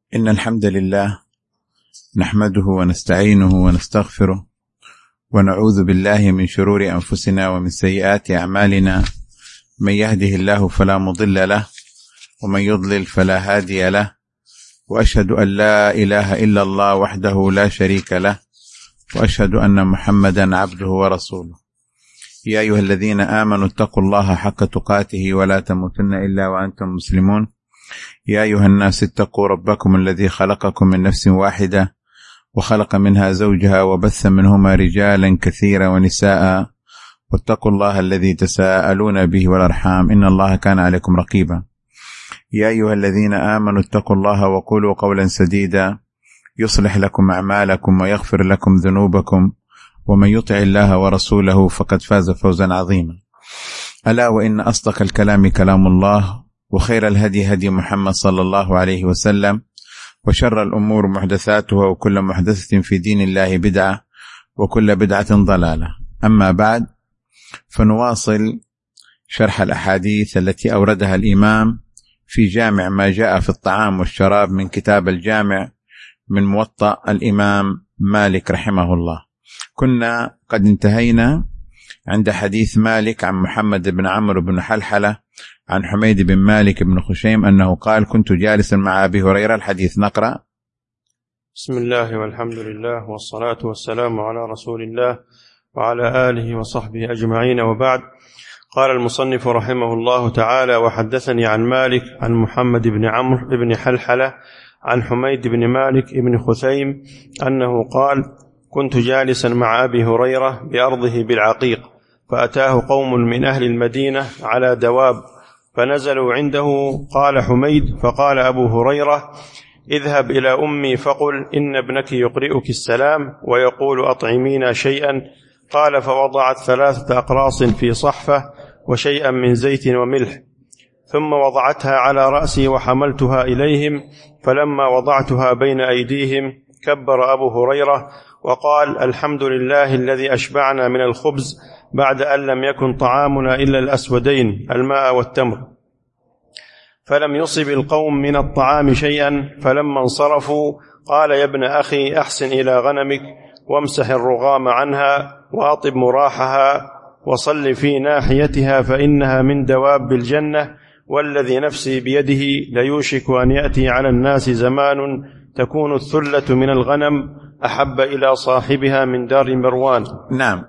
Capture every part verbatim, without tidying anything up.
إن الحمد لله نحمده ونستعينه ونستغفره ونعوذ بالله من شرور أنفسنا ومن سيئات أعمالنا. من يهده الله فلا مضل له ومن يضلل فلا هادي له، وأشهد أن لا إله إلا الله وحده لا شريك له، وأشهد أن محمدا عبده ورسوله. يا أيها الذين آمنوا اتقوا الله حق تقاته ولا تموتن إلا وأنتم مسلمون. يا أيها الناس اتقوا ربكم الذي خلقكم من نفس واحدة وخلق منها زوجها وبث منهما رجالا كثيرا ونساء، واتقوا الله الذي تساءلون به والأرحام إن الله كان عليكم رقيبا. يا أيها الذين آمنوا اتقوا الله وقولوا قولا سديدا يصلح لكم أعمالكم ويغفر لكم ذنوبكم، ومن يطع الله ورسوله فقد فاز فوزا عظيما. ألا وإن أصدق الكلام كلام الله، وخير الهدي هدي محمد صلى الله عليه وسلم، وشر الأمور محدثاتها، وكل محدثة في دين الله بدعة، وكل بدعة ضلالة. أما بعد، فنواصل شرح الأحاديث التي أوردها الإمام في جامع ما جاء في الطعام والشراب من كتاب الجامع من موطأ الإمام مالك رحمه الله. كنا قد انتهينا عند حديث مالك عن محمد بن عمرو بن حلحلة عن حميد بن مالك بن خشيم أنه قال: كنت جالسا مع أبي هريرة. الحديث نقرأ. بسم الله والحمد لله والصلاة والسلام على رسول الله وعلى آله وصحبه أجمعين، وبعد. قال المصنف رحمه الله تعالى: وحدثني عن مالك عن محمد بن عمرو بن حلحلة عن حميد بن مالك بن خثيم أنه قال: كنت جالسا مع أبي هريرة بأرضه بالعقيق، فأتاه قوم من أهل المدينة على دواب فنزلوا عنده. قال حميد: فقال أبو هريرة: اذهب إلى أمي فقل إن ابنك يقرئك السلام ويقول أطعمينا شيئا. قال: فوضعت ثلاثة أقراص في صحفة وشيئا من زيت وملح، ثم وضعتها على رأسي وحملتها إليهم. فلما وضعتها بين أيديهم كبر أبو هريرة وقال: الحمد لله الذي أشبعنا من الخبز بعد أن لم يكن طعامنا إلا الأسودين الماء والتمر. فلم يصب القوم من الطعام شيئا. فلما انصرفوا قال: يا ابن أخي، أحسن إلى غنمك وامسح الرغام عنها وأطب مراحها وصل في ناحيتها، فإنها من دواب الجنة، والذي نفسي بيده ليوشك أن يأتي على الناس زمان تكون الثلة من الغنم أحب إلى صاحبها من دار مروان. نعم.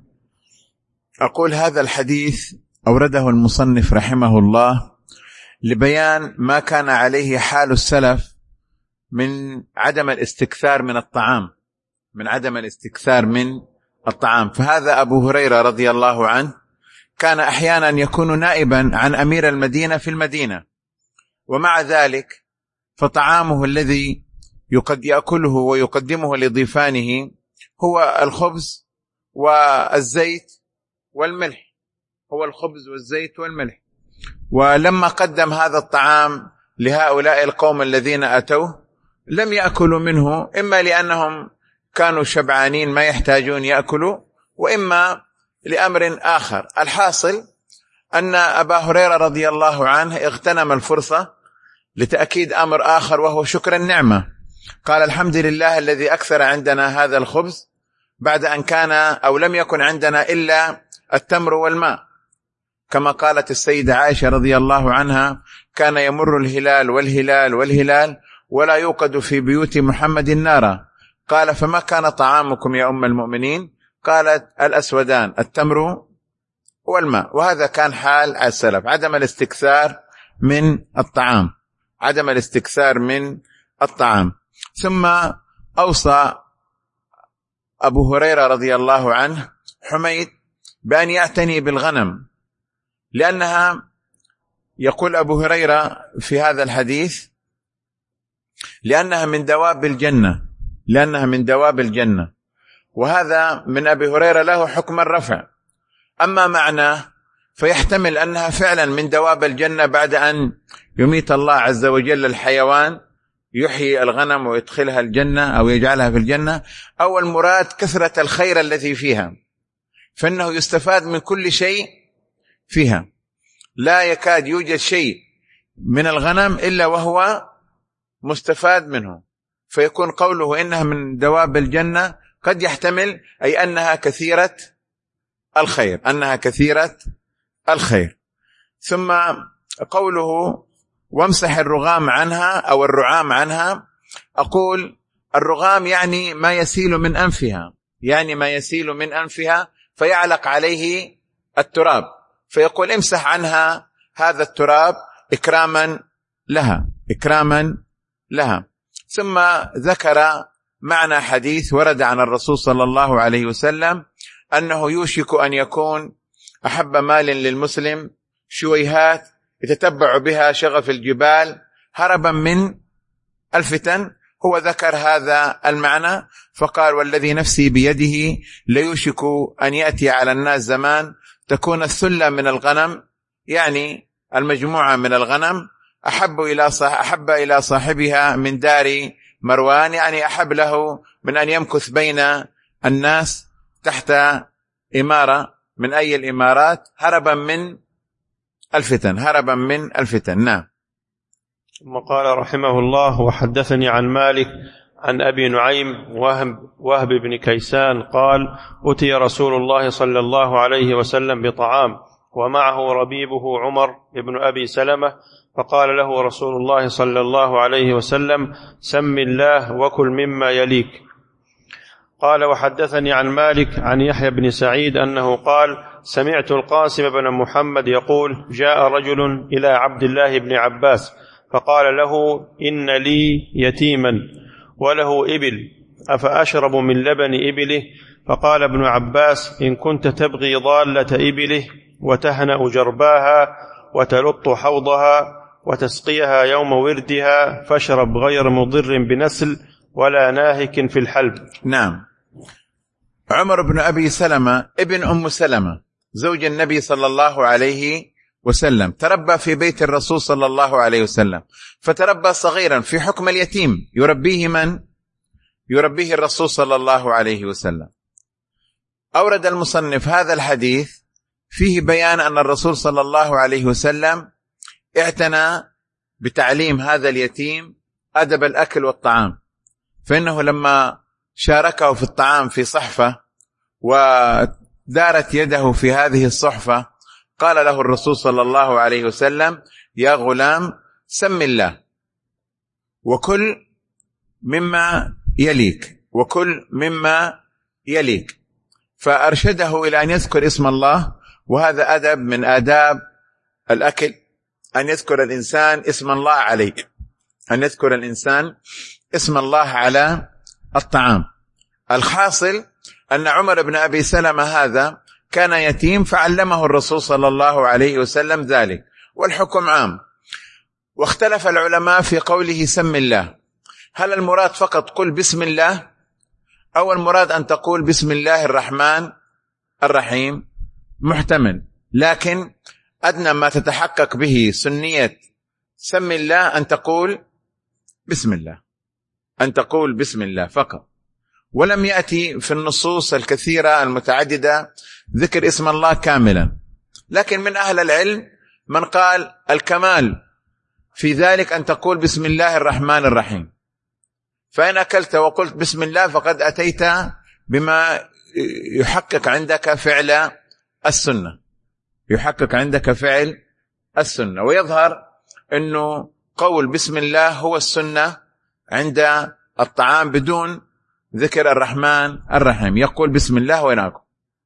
أقول هذا الحديث أورده المصنف رحمه الله لبيان ما كان عليه حال السلف من عدم الاستكثار من الطعام من عدم الاستكثار من الطعام. فهذا أبو هريرة رضي الله عنه كان أحيانا يكون نائبا عن أمير المدينة في المدينة، ومع ذلك فطعامه الذي يقد يأكله ويقدمه لضيفانه هو الخبز والزيت والملح هو الخبز والزيت والملح. ولما قدم هذا الطعام لهؤلاء القوم الذين أتوه لم يأكلوا منه، إما لأنهم كانوا شبعانين ما يحتاجون يأكلوا، وإما لأمر آخر. الحاصل أن أبا هريرة رضي الله عنه اغتنم الفرصة لتأكيد أمر آخر، وهو شكر النعمة. قال: الحمد لله الذي أكثر عندنا هذا الخبز بعد أن كان أو لم يكن عندنا إلا التمر والماء. كما قالت السيدة عائشة رضي الله عنها: كان يمر الهلال والهلال والهلال ولا يوقد في بيوت محمد نارا. قال: فما كان طعامكم يا أم المؤمنين؟ قالت: الأسودان التمر والماء. وهذا كان حال السلف، عدم الاستكثار من الطعام عدم الاستكثار من الطعام. ثم أوصى أبو هريرة رضي الله عنه حميد بأن يعتني بالغنم، لأنها يقول أبو هريرة في هذا الحديث لأنها من دواب الجنة لأنها من دواب الجنة وهذا من أبي هريرة له حكم الرفع. أما معناه فيحتمل أنها فعلا من دواب الجنة بعد أن يميت الله عز وجل الحيوان يحيي الغنم ويدخلها الجنة أو يجعلها في الجنة، أو المراد كثرة الخير الذي فيها، فإنه يستفاد من كل شيء فيها. لا يكاد يوجد شيء من الغنم إلا وهو مستفاد منه، فيكون قوله إنها من دواب الجنة قد يحتمل أي أنها كثيرة الخير، أنها كثيرة الخير. ثم قوله وامسح الرغام عنها أو الرعام عنها، أقول الرغام يعني ما يسيل من أنفها، يعني ما يسيل من أنفها فيعلق عليه التراب، فيقول امسح عنها هذا التراب إكراما لها، إكراما لها. ثم ذكر معنى حديث ورد عن الرسول صلى الله عليه وسلم أنه يوشك أن يكون أحب مال للمسلم شويهات يتتبع بها شغف الجبال هربا من الفتن. هو ذكر هذا المعنى فقال والذي نفسي بيده ليوشك أن يأتي على الناس زمان تكون الثلة من الغنم، يعني المجموعة من الغنم أحب إلى أحب إلى صاحبها من دار مروان، يعني أحب له من أن يمكث بين الناس تحت إمارة من أي الإمارات هربا من الفتن، هربا من الفتن. نعم. ثم قال رحمه الله وحدثني عن مالك عن أبي نعيم وهب, وهب بن كيسان قال أتي رسول الله صلى الله عليه وسلم بطعام ومعه ربيبه عمر بن أبي سلمة، فقال له رسول الله صلى الله عليه وسلم سم الله وكل مما يليك. قال وحدثني عن مالك عن يحيى بن سعيد أنه قال سمعت القاسم بن محمد يقول جاء رجل إلى عبد الله بن عباس فقال له إن لي يتيما وله إبل أفأشرب من لبن إبله؟ فقال ابن عباس إن كنت تبغي ضالة إبله وتهنأ جرباها وتلط حوضها وتسقيها يوم وردها فاشرب غير مضر بنسل ولا ناهك في الحلب. نعم. عمر بن أبي سلمة ابن أم سلمة زوج النبي صلى الله عليه وسلم تربى في بيت الرسول صلى الله عليه وسلم، فتربى صغيرا في حكم اليتيم يربيه من؟ يربيه الرسول صلى الله عليه وسلم. أورد المصنف هذا الحديث فيه بيان أن الرسول صلى الله عليه وسلم اعتنى بتعليم هذا اليتيم أدب الأكل والطعام، فإنه لما شاركه في الطعام في صحفة ودارت يده في هذه الصحفة قال له الرسول صلى الله عليه وسلم يا غلام سم الله وكل مما يليك، وكل مما يليك، فأرشده إلى أن يذكر اسم الله، وهذا أدب من آداب الأكل أن يذكر الإنسان اسم الله عليه، أن يذكر الإنسان اسم الله على الطعام. الحاصل أن عمر بن أبي سلمة هذا كان يتيم فعلمه الرسول صلى الله عليه وسلم ذلك، والحكم عام. واختلف العلماء في قوله سم الله، هل المراد فقط قل بسم الله أو المراد أن تقول بسم الله الرحمن الرحيم؟ محتمل، لكن أدنى ما تتحقق به سنية سم الله أن تقول بسم الله، أن تقول بسم الله فقط. ولم يأتي في النصوص الكثيرة المتعددة ذكر اسم الله كاملا، لكن من أهل العلم من قال الكمال في ذلك أن تقول بسم الله الرحمن الرحيم، فإن أكلت وقلت بسم الله فقد أتيت بما يحقق عندك فعل السنة، يحقق عندك فعل السنة. ويظهر أنه قول بسم الله هو السنة عند الطعام بدون ذكر الرحمن الرحيم، يقول بسم الله ويناكل.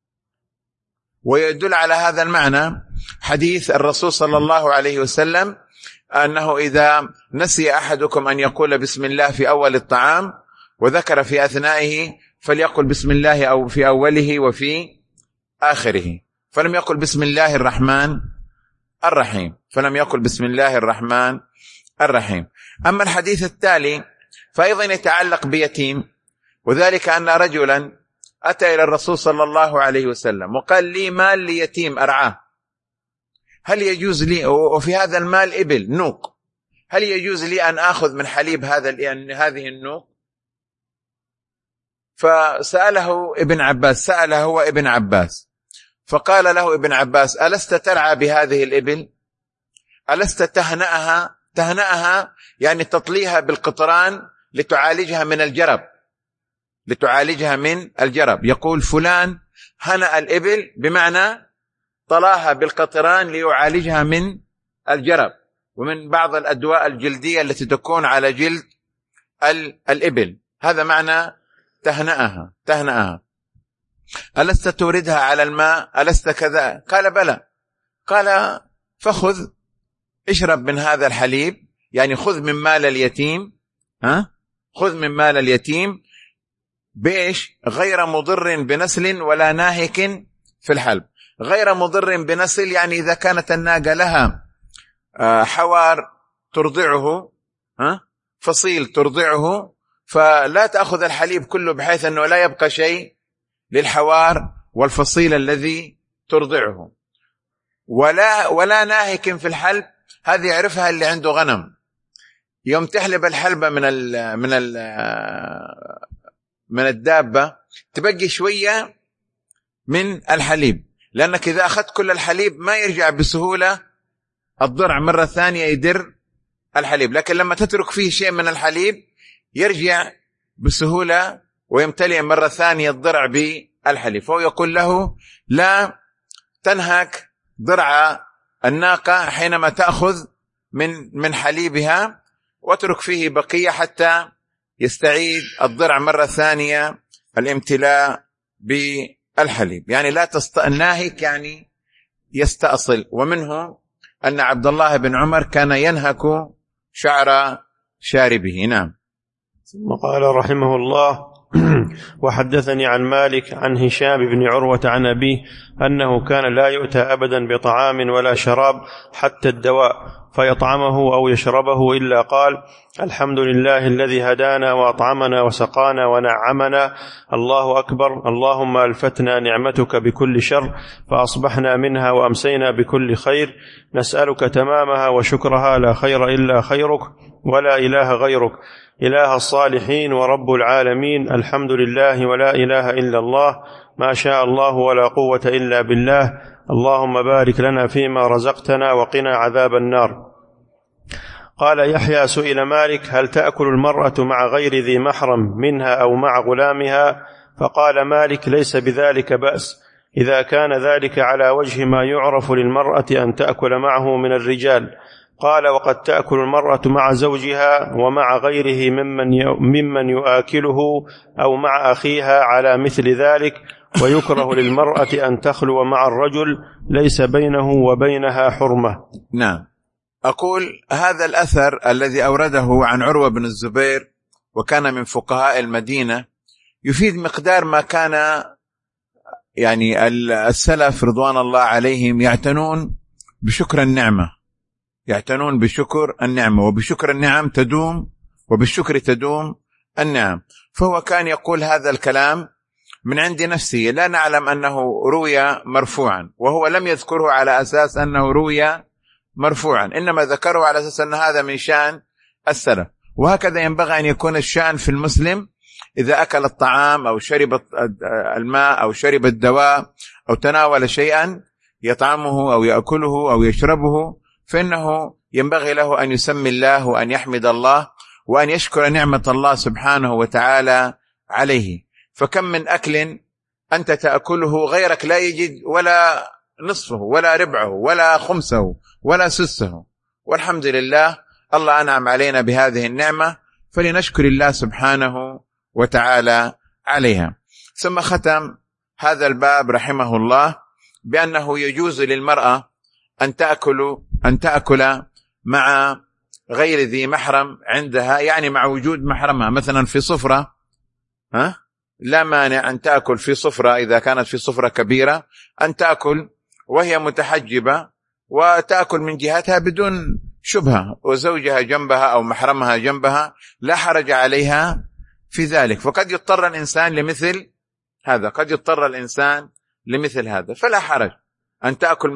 ويدل على هذا المعنى حديث الرسول صلى الله عليه وسلم أنه إذا نسي أحدكم أن يقول بسم الله في أول الطعام وذكر في أثنائه فليقل بسم الله أو في أوله وفي آخره، فلم يقل بسم الله الرحمن الرحيم، فلم يقل بسم الله الرحمن الرحيم. أما الحديث التالي فأيضا يتعلق بيتيم، وذلك أن رجلا أتى إلى الرسول صلى الله عليه وسلم وقال لي مال ليتيم أرعاه، هل يجوز لي، وفي هذا المال إبل نوق، هل يجوز لي أن أخذ من حليب هذا هذه النوق؟ فسأله ابن عباس، سأله هو ابن عباس، فقال له ابن عباس ألست ترعى بهذه الإبل؟ ألست تهنأها تهنأها يعني تطليها بالقطران لتعالجها من الجرب، لتعالجها من الجرب. يقول فلان هنأ الإبل بمعنى طلاها بالقطران ليعالجها من الجرب ومن بعض الأدواء الجلدية التي تكون على جلد الإبل. هذا معنى تهنأها تهنأها. ألست توردها على الماء؟ ألست كذا؟ قال بلى. قال فخذ اشرب من هذا الحليب، يعني خذ من مال اليتيم، ها خذ من مال اليتيم بإيش؟ غير مضر بنسل ولا ناهك في الحلب. غير مضر بنسل يعني إذا كانت الناقة لها حوار ترضعه، ها فصيل ترضعه، فلا تأخذ الحليب كله بحيث أنه لا يبقى شيء للحوار والفصيل الذي ترضعه. ولا ولا ناهك في الحلب، هذه يعرفها اللي عنده غنم، يوم تحلب الحلبة من ال من ال من الدابة تبقي شوية من الحليب، لأنك إذا أخذت كل الحليب ما يرجع بسهولة الضرع مرة ثانية يدر الحليب، لكن لما تترك فيه شيء من الحليب يرجع بسهولة ويمتلئ مرة ثانية الضرع بالحليب. فهو يقول له لا تنهك ضرع الناقة حينما تأخذ من من حليبها، واترك فيه بقية حتى يستعيد الضرع مرة ثانية الامتلاء بالحليب. يعني لا تست... الناهك يعني يستأصل. ومنه أن عبد الله بن عمر كان ينهك شعر شاربه. نعم. ثم قال رحمه الله وحدثني عن مالك عن هشام بن عروة عن أبيه أنه كان لا يؤتى أبدا بطعام ولا شراب حتى الدواء فيطعمه أو يشربه إلا قال الحمد لله الذي هدانا وأطعمنا وسقانا ونعمنا، الله أكبر، اللهم ألفتنا نعمتك بكل شر فأصبحنا منها وأمسينا بكل خير، نسألك تمامها وشكرها، لا خير إلا خيرك ولا إله غيرك، إله الصالحين ورب العالمين، الحمد لله ولا إله إلا الله، ما شاء الله ولا قوة إلا بالله، اللهم بارك لنا فيما رزقتنا وقنا عذاب النار. قال يحيى سئل مالك هل تأكل المرأة مع غير ذي محرم منها أو مع غلامها؟ فقال مالك ليس بذلك بأس إذا كان ذلك على وجه ما يعرف للمرأة أن تأكل معه من الرجال. قال وقد تأكل المرأة مع زوجها ومع غيره ممن ممن يؤكله أو مع أخيها على مثل ذلك، ويكره للمرأة أن تخلو مع الرجل ليس بينه وبينها حرمة. نعم. أقول هذا الأثر الذي أورده عن عروة بن الزبير وكان من فقهاء المدينة يفيد مقدار ما كان يعني السلف رضوان الله عليهم يعتنون بشكر النعمة، يعتنون بشكر النعمة، وبشكر النعم تدوم، وبالشكر تدوم النعم. فهو كان يقول هذا الكلام من عند نفسه، لا نعلم أنه روي مرفوعا، وهو لم يذكره على أساس أنه روي مرفوعا، إنما ذكره على أساس أن هذا من شأن السلف. وهكذا ينبغي أن يكون الشأن في المسلم إذا أكل الطعام أو شرب الماء أو شرب الدواء أو تناول شيئا يطعمه أو يأكله أو يشربه، فإنه ينبغي له أن يسمي الله وأن يحمد الله وأن يشكر نعمة الله سبحانه وتعالى عليه. فكم من أكل أنت تأكله غيرك لا يجد ولا نصفه ولا ربعه ولا خمسه ولا سسه، والحمد لله الله أنعم علينا بهذه النعمة، فلنشكر الله سبحانه وتعالى عليها. ثم ختم هذا الباب رحمه الله بأنه يجوز للمرأة أن تأكل أن تأكل مع غير ذي محرم عندها، يعني مع وجود محرمها، مثلا في صفرة، ها لا مانع أن تأكل في صفرة إذا كانت في صفرة كبيرة، أن تأكل وهي متحجبة وتأكل من جهتها بدون شبهة، وزوجها جنبها أو محرمها جنبها، لا حرج عليها في ذلك. فقد يضطر الإنسان لمثل هذا، قد يضطر الإنسان لمثل هذا، فلا حرج أن تأكل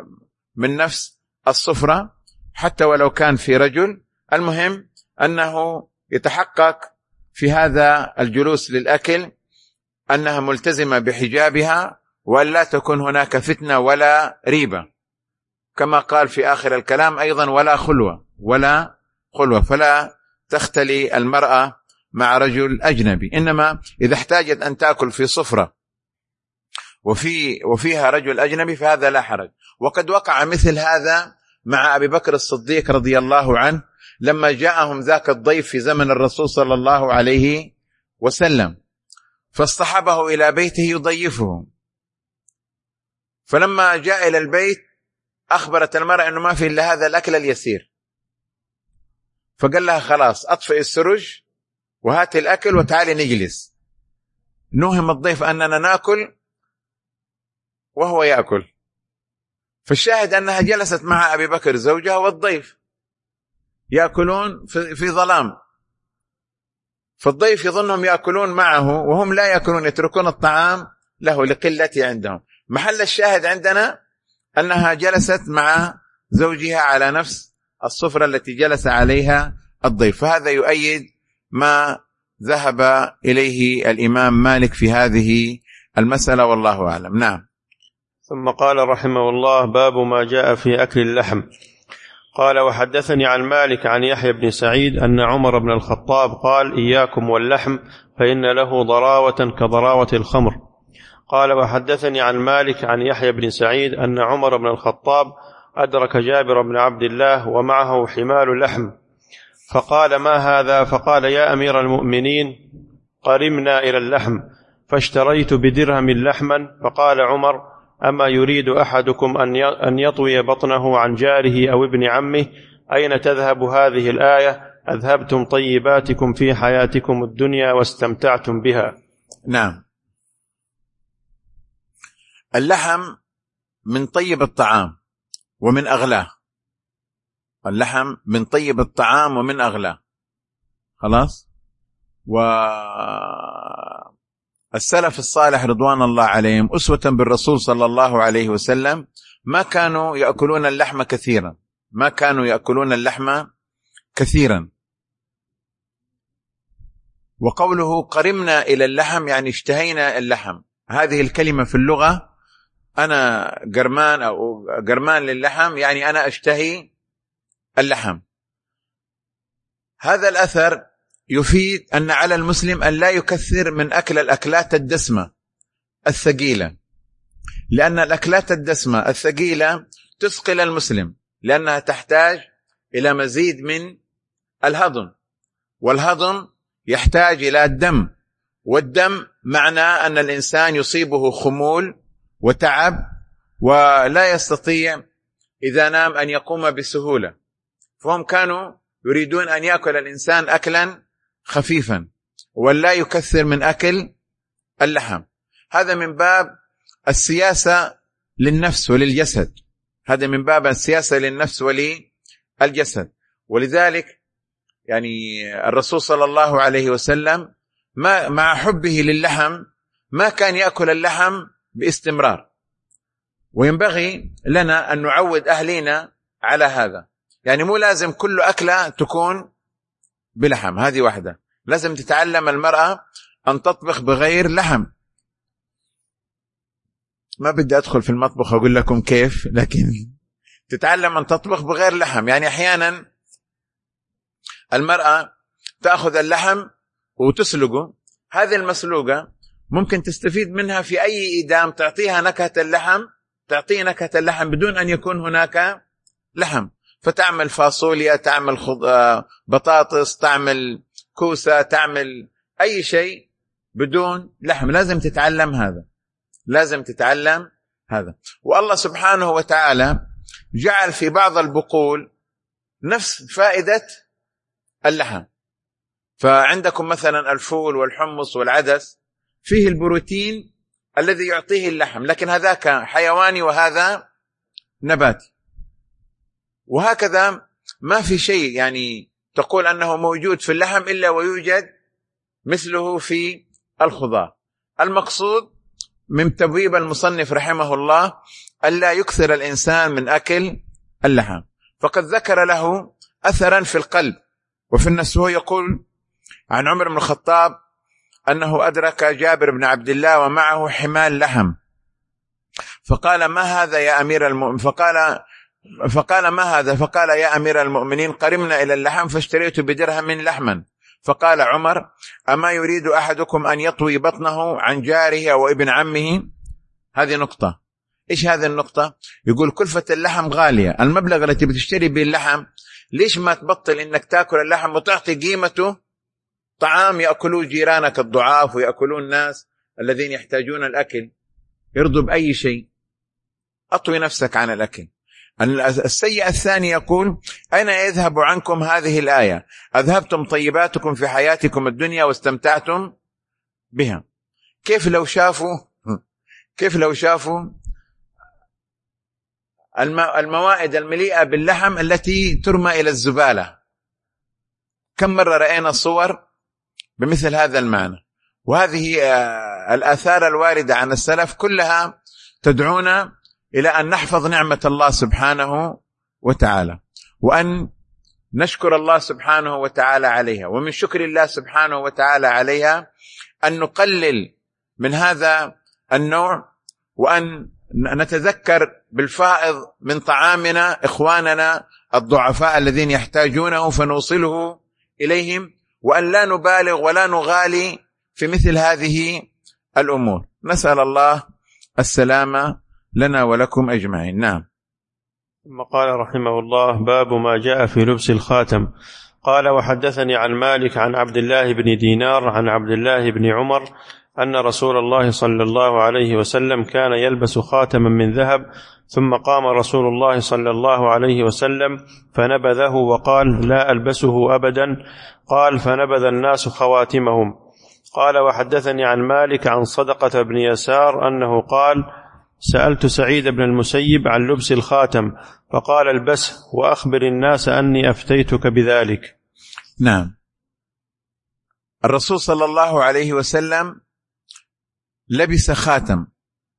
من نفس الصفرة حتى ولو كان في رجل. المهم أنه يتحقق في هذا الجلوس للأكل أنها ملتزمة بحجابها، وأن لا تكون هناك فتنة ولا ريبة، كما قال في آخر الكلام أيضا ولا خلوة، ولا خلوة، فلا تختلي المرأة مع رجل أجنبي. إنما إذا احتاجت أن تأكل في صفرة وفي وفيها رجل أجنبي فهذا لا حرج. وقد وقع مثل هذا مع أبي بكر الصديق رضي الله عنه لما جاءهم ذاك الضيف في زمن الرسول صلى الله عليه وسلم، فاصطحبه إلى بيته يضيفه، فلما جاء إلى البيت أخبرت المرأة أنه ما في إلا هذا الأكل اليسير، فقال لها خلاص أطفئ السرج وهات الأكل وتعالي نجلس. نوهم الضيف أننا نأكل وهو يأكل، فالشاهد أنها جلست مع أبي بكر زوجها والضيف يأكلون في ظلام، فالضيف يظنهم يأكلون معه وهم لا يأكلون، يتركون الطعام له لقلة عندهم. محل الشاهد عندنا أنها جلست مع زوجها على نفس الصفرة التي جلس عليها الضيف، فهذا يؤيد ما ذهب إليه الإمام مالك في هذه المسألة والله أعلم. نعم. ثم قال رحمه الله: باب ما جاء في أكل اللحم. قال: وحدثني عن مالك عن يحيى بن سعيد أن عمر بن الخطاب قال: إياكم واللحم فإن له ضراوة كضراوة الخمر. قال: وحدثني عن مالك عن يحيى بن سعيد أن عمر بن الخطاب أدرك جابر بن عبد الله ومعه حمال لحم، فقال: ما هذا؟ فقال: يا أمير المؤمنين قرمنا إلى اللحم، فاشتريت بدرهم لحما. فقال عمر: أما يريد أحدكم أن يطوي بطنه عن جاره أو ابن عمه؟ أين تذهب هذه الآية؟ أذهبتم طيباتكم في حياتكم الدنيا واستمتعتم بها. نعم. اللحم من طيب الطعام ومن أغلاه، اللحم من طيب الطعام ومن أغلاه، خلاص. والسلف الصالح رضوان الله عليهم أسوة بالرسول صلى الله عليه وسلم ما كانوا يأكلون اللحم كثيرا، ما كانوا يأكلون اللحم كثيرا. وقوله قرمنا إلى اللحم يعني اشتهينا اللحم، هذه الكلمة في اللغة أنا قرمان أو قرمان للحم يعني أنا أشتهي اللحم. هذا الأثر يفيد أن على المسلم أن لا يكثر من أكل الأكلات الدسمة الثقيلة، لأن الأكلات الدسمة الثقيلة تثقل المسلم، لأنها تحتاج إلى مزيد من الهضم، والهضم يحتاج إلى الدم، والدم معنى أن الإنسان يصيبه خمول وتعب ولا يستطيع إذا نام أن يقوم بسهولة. فهم كانوا يريدون أن يأكل الإنسان أكلا خفيفا ولا يكثر من أكل اللحم. هذا من باب السياسة للنفس وللجسد، هذا من باب السياسة للنفس وللجسد. ولذلك يعني الرسول صلى الله عليه وسلم ما مع حبه للحم ما كان يأكل اللحم باستمرار، وينبغي لنا أن نعود أهلنا على هذا. يعني مو لازم كل أكلة تكون بلحم، هذه واحدة. لازم تتعلم المرأة أن تطبخ بغير لحم. ما بدي أدخل في المطبخ أقول لكم كيف، لكن تتعلم أن تطبخ بغير لحم. يعني أحيانا المرأة تأخذ اللحم وتسلقه، هذه المسلوقة ممكن تستفيد منها في أي إدام تعطيها نكهة اللحم، تعطي نكهة اللحم بدون أن يكون هناك لحم، فتعمل فاصوليا، تعمل بطاطس، تعمل كوسة، تعمل أي شيء بدون لحم. لازم تتعلم هذا، لازم تتعلم هذا. والله سبحانه وتعالى جعل في بعض البقول نفس فائدة اللحم. فعندكم مثلا الفول والحمص والعدس فيه البروتين الذي يعطيه اللحم، لكن هذاك حيواني وهذا نباتي. وهكذا ما في شيء يعني تقول أنه موجود في اللحم إلا ويوجد مثله في الخضار. المقصود من تبويب المصنف رحمه الله ألا يكثر الإنسان من أكل اللحم، فقد ذكر له أثرا في القلب وفي النفس. هو يقول عن عمر بن الخطاب أنه أدرك جابر بن عبد الله ومعه حمال لحم، فقال: ما هذا يا أمير المؤمنين؟ فقال فقال ما هذا؟ فقال يا أمير المؤمنين قرمنا إلى اللحم فاشتريت بدرهم لحما. فقال عمر أما يريد أحدكم أن يطوي بطنه عن جاره أو ابن عمه؟ هذه نقطة. إيش هذه النقطة؟ يقول كلفة اللحم غالية، المبلغ التي بتشتري به اللحم ليش ما تبطل إنك تأكل اللحم وتعطي قيمته طعام يأكلوه جيرانك الضعاف ويأكلون الناس الذين يحتاجون الأكل، يرضوا بأي شيء. أطوي نفسك عن الأكل. السيئة الثانية يقول أين يذهب عنكم هذه الآية؟ أذهبتم طيباتكم في حياتكم الدنيا واستمتعتم بها. كيف لو شافوا كيف لو شافوا الموائد المليئة باللحم التي ترمى إلى الزبالة؟ كم مرة رأينا الصور بمثل هذا المعنى. وهذه الآثار الواردة عن السلف كلها تدعونا إلى أن نحفظ نعمة الله سبحانه وتعالى، وأن نشكر الله سبحانه وتعالى عليها. ومن شكر الله سبحانه وتعالى عليها أن نقلل من هذا النوع، وأن نتذكر بالفائض من طعامنا إخواننا الضعفاء الذين يحتاجونه فنوصله إليهم، وأن لا نبالغ ولا نغالي في مثل هذه الأمور. نسأل الله السلامة لنا ولكم أجمعين. نعم. ثم قال رحمه الله باب ما جاء في لبس الخاتم. قال وحدثني عن مالك عن عبد الله بن دينار عن عبد الله بن عمر أن رسول الله صلى الله عليه وسلم كان يلبس خاتما من ذهب، ثم قام رسول الله صلى الله عليه وسلم فنبذه وقال لا ألبسه أبدا. قال فنبذ الناس خواتمهم. قال وحدثني عن مالك عن صدقة بن يسار أنه قال سألت سعيد بن المسيب عن لبس الخاتم فقال البسه وأخبر الناس أني أفتيتك بذلك. نعم. الرسول صلى الله عليه وسلم لبس خاتم،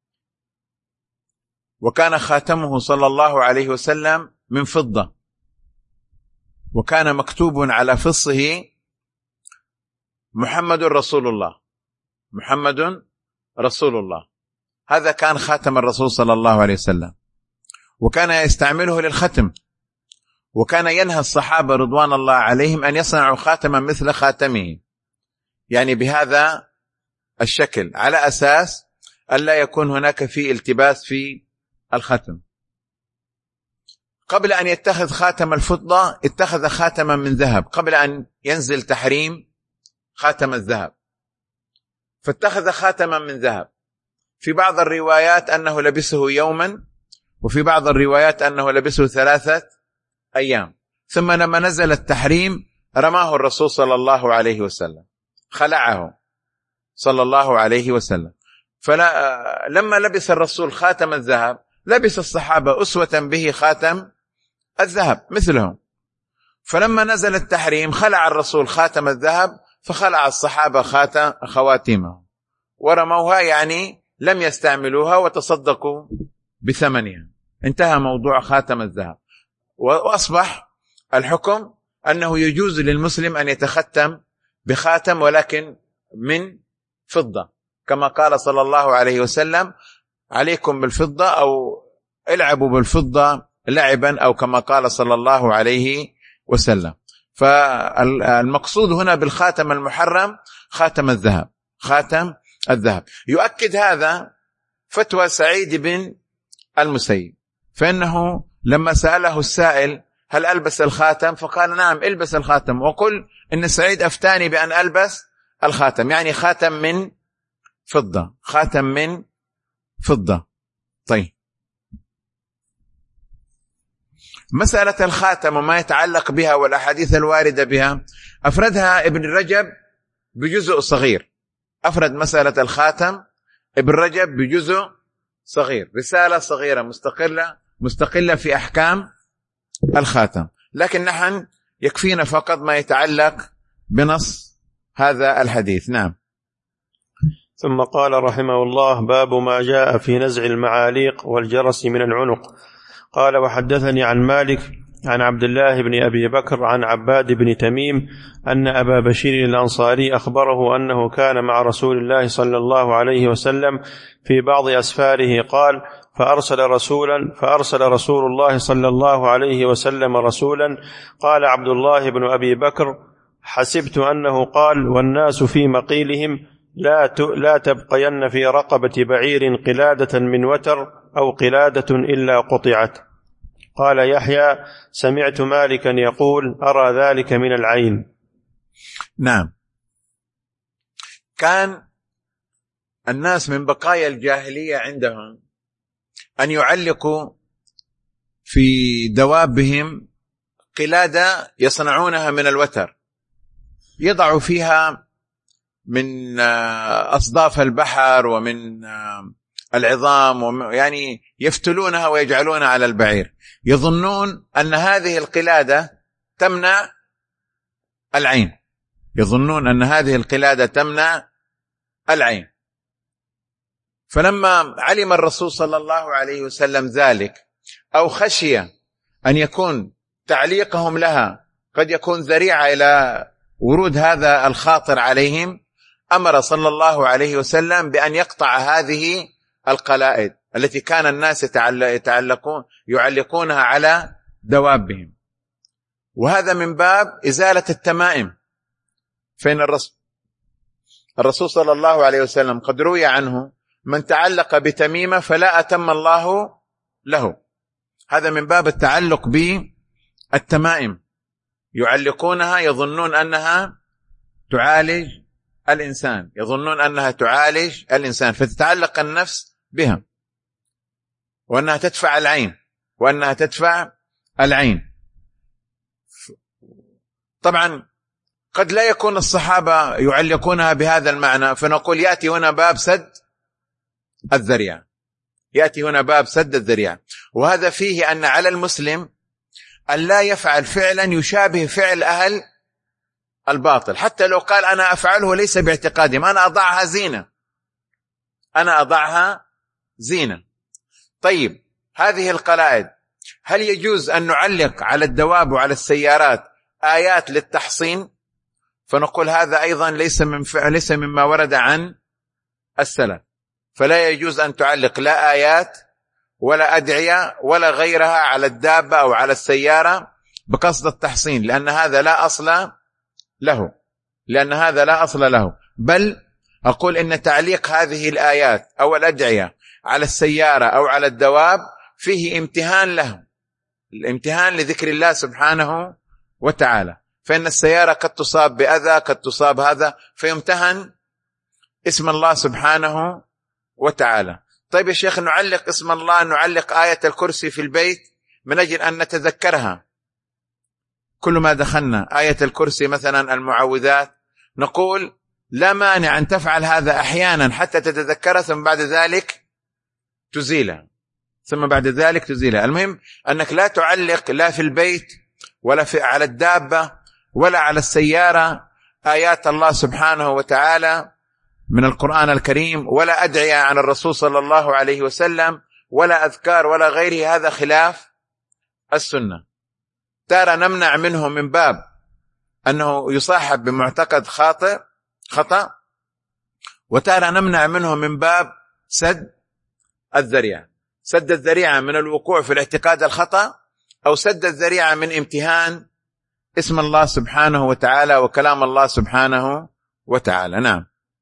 وكان خاتمه صلى الله عليه وسلم من فضة، وكان مكتوب على فصه محمد رسول الله، محمد رسول الله. هذا كان خاتم الرسول صلى الله عليه وسلم، وكان يستعمله للختم، وكان ينهى الصحابة رضوان الله عليهم أن يصنعوا خاتما مثل خاتمه، يعني بهذا الشكل، على أساس ألا يكون هناك في التباس في الختم. قبل أن يتخذ خاتم الفضة اتخذ خاتما من ذهب، قبل أن ينزل تحريم خاتم الذهب، فاتخذ خاتما من ذهب. في بعض الروايات أنه لبسه يوما، وفي بعض الروايات أنه لبسه ثلاثة أيام، ثم لما نزل التحريم رماه الرسول صلى الله عليه وسلم، خلعه صلى الله عليه وسلم. فلما لبس الرسول خاتم الذهب لبس الصحابة أسوة به خاتم الذهب مثلهم. فلما نزل التحريم خلع الرسول خاتم الذهب، فخلع الصحابة خاتم خواتيمه ورموها، يعني لم يستعملوها وتصدقوا بثمنها. انتهى موضوع خاتم الذهب، وأصبح الحكم أنه يجوز للمسلم أن يتختم بخاتم ولكن من فضة، كما قال صلى الله عليه وسلم عليكم بالفضة أو العبوا بالفضة لعبا، أو كما قال صلى الله عليه وسلم. فالمقصود هنا بالخاتم المحرم خاتم الذهب، خاتم الذهب. يؤكد هذا فتوى سعيد بن المسيب، فإنه لما سأله السائل هل ألبس الخاتم فقال نعم البس الخاتم، وقل إن سعيد أفتاني بأن ألبس الخاتم، يعني خاتم من فضة، خاتم من فضة. طيب، مسألة الخاتم وما يتعلق بها والأحاديث الواردة بها أفردها ابن رجب بجزء صغير، أفرد مسألة الخاتم ابن رجب بجزء صغير، رسالة صغيرة مستقلة مستقلة في أحكام الخاتم، لكن نحن يكفينا فقط ما يتعلق بنص هذا الحديث. نعم. ثم قال رحمه الله باب ما جاء في نزع المعاليق والجرس من العنق. قال وحدثني عن مالك عن عبد الله بن أبي بكر عن عباد بن تميم أن أبا بشير الأنصاري أخبره أنه كان مع رسول الله صلى الله عليه وسلم في بعض أسفاره، قال فأرسل رسولا فأرسل رسول الله صلى الله عليه وسلم رسولا. قال عبد الله بن أبي بكر: حسبت أنه قال: والناس في مقيلهم لا لا تبقين في رقبة بعير قلادة من وتر أو قلادة إلا قطعت. قال يحيى: سمعت مالكا يقول: أرى ذلك من العين. نعم. كان الناس من بقايا الجاهلية عندهم أن يعلقوا في دوابهم قلادة يصنعونها من الوتر، يضعوا فيها من أصداف البحر ومن العظام، يعني يفتلونها ويجعلونها على البعير، يظنون أن هذه القلادة تمنع العين، يظنون أن هذه القلادة تمنع العين. فلما علم الرسول صلى الله عليه وسلم ذلك، أو خشي أن يكون تعليقهم لها قد يكون ذريعة إلى ورود هذا الخاطر عليهم، أمر صلى الله عليه وسلم بأن يقطع هذه القلائد التي كان الناس يتعلقون يعلقونها على دوابهم، وهذا من باب إزالة التمائم. فإن الرسول الرسول صلى الله عليه وسلم قد روي عنه: من تعلق بتميمة فلا أتم الله له. هذا من باب التعلق بالتمائم، يعلقونها يظنون أنها تعالج الإنسان، يظنون أنها تعالج الإنسان، فتتعلق النفس بها، وأنها تدفع العين وأنها تدفع العين. طبعا قد لا يكون الصحابة يعلقونها بهذا المعنى، فنقول يأتي هنا باب سد الذريعة، يأتي هنا باب سد الذريعة. وهذا فيه أن على المسلم أن لا يفعل فعلا يشابه فعل أهل الباطل، حتى لو قال أنا أفعله ليس باعتقادهم، أنا أضعها زينة، أنا أضعها زينة. طيب، هذه القلائد هل يجوز أن نعلق على الدواب وعلى السيارات آيات للتحصين؟ فنقول هذا أيضا ليس من فعل ليس مما ورد عن السلف، فلا يجوز أن تعلق لا آيات ولا أدعية ولا غيرها على الدابة أو على السيارة بقصد التحصين، لأن هذا لا أصل له، لأن هذا لا أصل له. بل أقول إن تعليق هذه الآيات أو الأدعية على السيارة أو على الدواب فيه امتهان له، الامتهان لذكر الله سبحانه وتعالى. فإن السيارة قد تصاب بأذى، قد تصاب هذا، فيمتهن اسم الله سبحانه وتعالى. طيب يا شيخ، نعلق اسم الله، نعلق آية الكرسي في البيت من أجل أن نتذكرها كل ما دخلنا، آية الكرسي مثلا، المعوذات، نقول لا مانع أن تفعل هذا أحيانا حتى تتذكرها، ثم بعد ذلك تزيلها، ثم بعد ذلك تزيلها. المهم أنك لا تعلق لا في البيت ولا في على الدابة ولا على السيارة آيات الله سبحانه وتعالى من القرآن الكريم، ولا أدعية عن الرسول صلى الله عليه وسلم، ولا أذكار ولا غيره، هذا خلاف السنة. ترى نمنع منه من باب أنه يصاحب بمعتقد خاطئ خطأ، وترى نمنع منه من باب سد الذريعة، سد الذريعة من الوقوع في الاعتقاد الخطأ، أو سد الذريعة من امتهان اسم الله سبحانه وتعالى وكلام الله سبحانه وتعالى. نعم.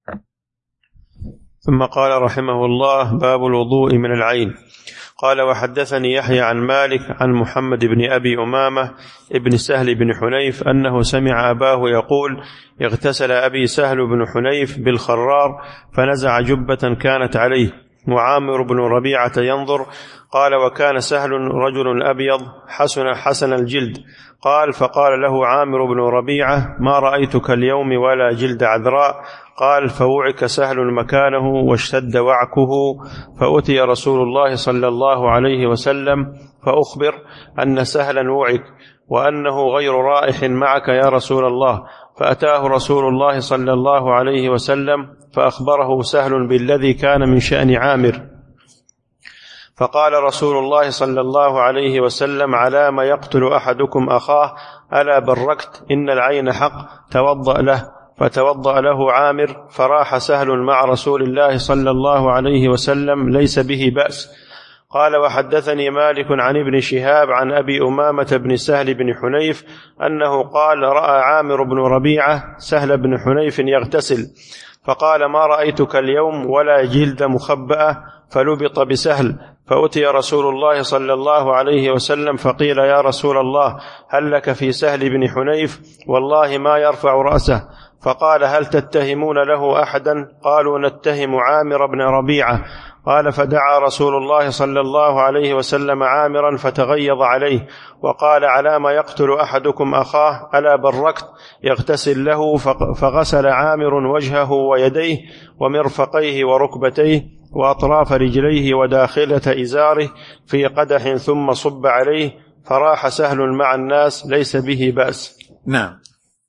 ثم قال رحمه الله: باب الوضوء من العين. قال: وحدثني يحيى عن مالك عن محمد بن أبي أمامة ابن سهل بن حنيف أنه سمع أباه يقول: اغتسل أبي سهل بن حنيف بالخرار فنزع جبة كانت عليه، وعامر بن ربيعة ينظر. قال: وكان سهل رجل أبيض حسن حسن الجلد. قال: فقال له عامر بن ربيعة: ما رأيتك اليوم ولا جلد عذراء. قال: فوعك سهل مكانه واشتد وعكه، فأتي رسول الله صلى الله عليه وسلم فأخبر أن سهلا وعك وأنه غير رائح معك يا رسول الله. فأتاه رسول الله صلى الله عليه وسلم فأخبره سهل بالذي كان من شأن عامر. فقال رسول الله صلى الله عليه وسلم: على ما يقتل أحدكم أخاه؟ ألا بركت، إن العين حق، توضأ له. فتوضأ له عامر، فراح سهل مع رسول الله صلى الله عليه وسلم ليس به بأس. قال: وحدثني مالك عن ابن شهاب عن أبي أمامة بن سهل بن حنيف أنه قال: رأى عامر بن ربيعة سهل بن حنيف يغتسل، فقال: ما رأيتك اليوم ولا جلد مخبأة، فلبط بسهل، فأتي رسول الله صلى الله عليه وسلم فقيل: يا رسول الله، هل لك في سهل بن حنيف؟ والله ما يرفع رأسه. فقال: هل تتهمون له أحدا؟ قالوا: نتهم عامر بن ربيعة. قال: فدعا رسول الله صلى الله عليه وسلم عامرا فتغيظ عليه وقال: على ما يقتل أحدكم أخاه؟ ألا بركت؟ يغتسل له. فغسل عامر وجهه ويديه ومرفقيه وركبتيه وأطراف رجليه وداخلة إزاره في قدح ثم صب عليه، فراح سهل مع الناس ليس به بأس. نعم.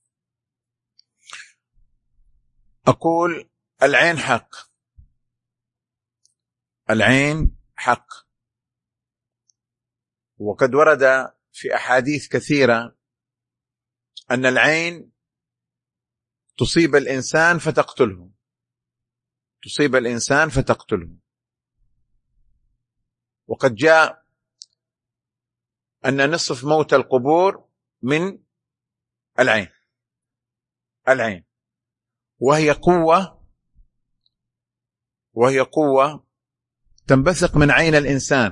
أقول: العين حق، العين حق، وقد ورد في أحاديث كثيرة أن العين تصيب الإنسان فتقتله، تصيب الإنسان فتقتله. وقد جاء أن نصف موت القبور من العين، العين وهي قوة، وهي قوة تنبثق من عين الإنسان،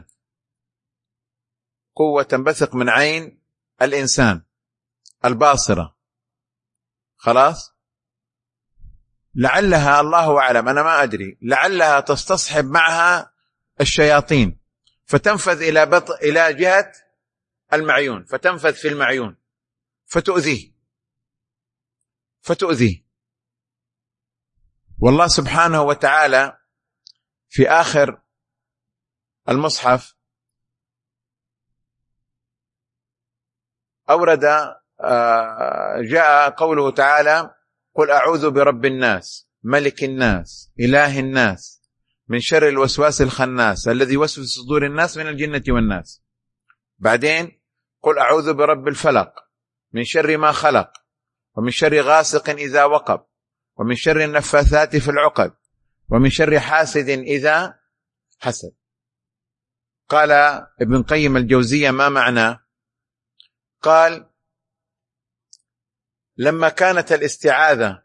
قوة تنبثق من عين الإنسان الباصرة. خلاص، لعلها، الله أعلم، أنا ما أدري، لعلها تستصحب معها الشياطين فتنفذ إلى بط... إلى جهة المعيون، فتنفذ في المعيون فتؤذيه فتؤذيه والله سبحانه وتعالى في آخر المصحف أورد، جاء قوله تعالى: قل أعوذ برب الناس ملك الناس إله الناس من شر الوسواس الخناس الذي يوسوس في صدور الناس من الجنة والناس. بعدين: قل أعوذ برب الفلق من شر ما خلق ومن شر غاسق إذا وقب ومن شر النفاثات في العقد ومن شر حاسد إذا حسد. قال ابن قيم الجوزية: ما معنى؟ قال: لما كانت الاستعاذة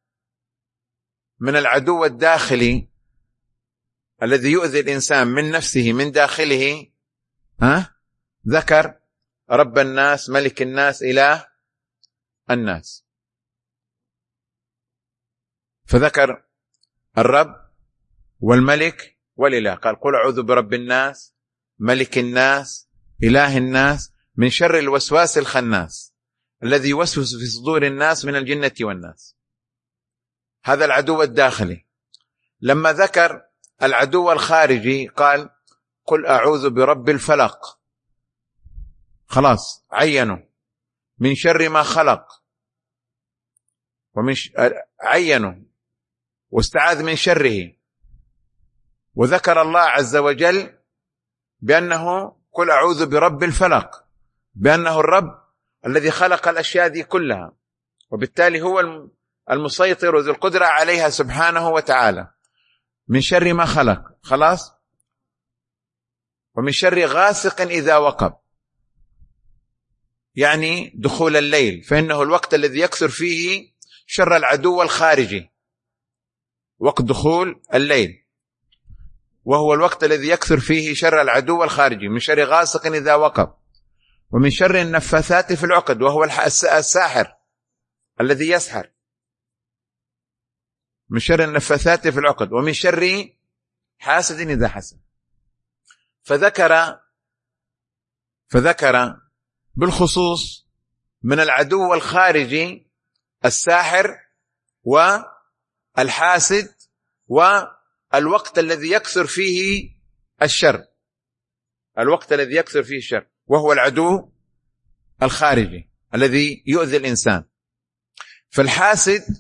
من العدو الداخلي الذي يؤذي الإنسان من نفسه من داخله، ها، ذكر رب الناس ملك الناس إله الناس، فذكر الرب والملك والإله. قال: قل أعوذ برب الناس ملك الناس إله الناس من شر الوسواس الخناس الذي يوسوس في صدور الناس من الجنة والناس. هذا العدو الداخلي. لما ذكر العدو الخارجي قال: قل أعوذ برب الفلق. خلاص، عينوا من شر ما خلق، ومن ش... عينوا واستعاذ من شره، وذكر الله عز وجل بأنه قل أعوذ برب الفلق، بأنه الرب الذي خلق الأشياء دي كلها، وبالتالي هو المسيطر وذو القدرة عليها سبحانه وتعالى. من شر ما خلق، خلاص، ومن شر غاسق إذا وقب، يعني دخول الليل، فإنه الوقت الذي يكثر فيه شر العدو الخارجي، وقت دخول الليل، وهو الوقت الذي يكثر فيه شر العدو الخارجي. من شر غاسق إذا وقب ومن شر النفاثات في العقد، وهو الساحر الذي يسحر، من شر النفاثات في العقد، ومن شر حاسد إذا حسد. فذكر فذكر بالخصوص من العدو الخارجي الساحر والحاسد والوقت الذي يكثر فيه الشر، الوقت الذي يكثر فيه الشر، وهو العدو الخارجي الذي يؤذي الإنسان. فالحاسد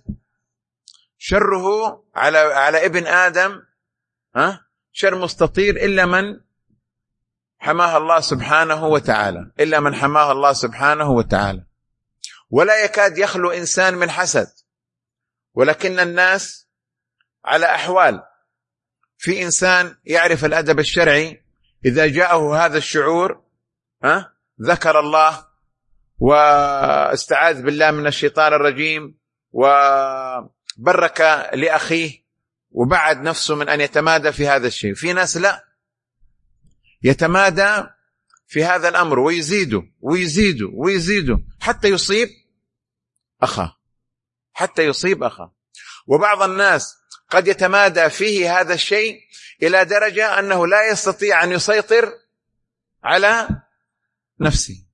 شره على على ابن آدم، ها، شر مستطير إلا من حماه الله سبحانه وتعالى، إلا من حماه الله سبحانه وتعالى. ولا يكاد يخلو إنسان من حسد، ولكن الناس على أحوال. في إنسان يعرف الأدب الشرعي إذا جاءه هذا الشعور ها ذكر الله واستعاذ بالله من الشيطان الرجيم وبرك لأخيه وبعد نفسه من أن يتمادى في هذا الشيء. في ناس لا، يتمادى في هذا الأمر ويزيده ويزيده ويزيده حتى يصيب أخاه، حتى يصيب أخاه. وبعض الناس قد يتمادى فيه هذا الشيء إلى درجة أنه لا يستطيع أن يسيطر على نفسه.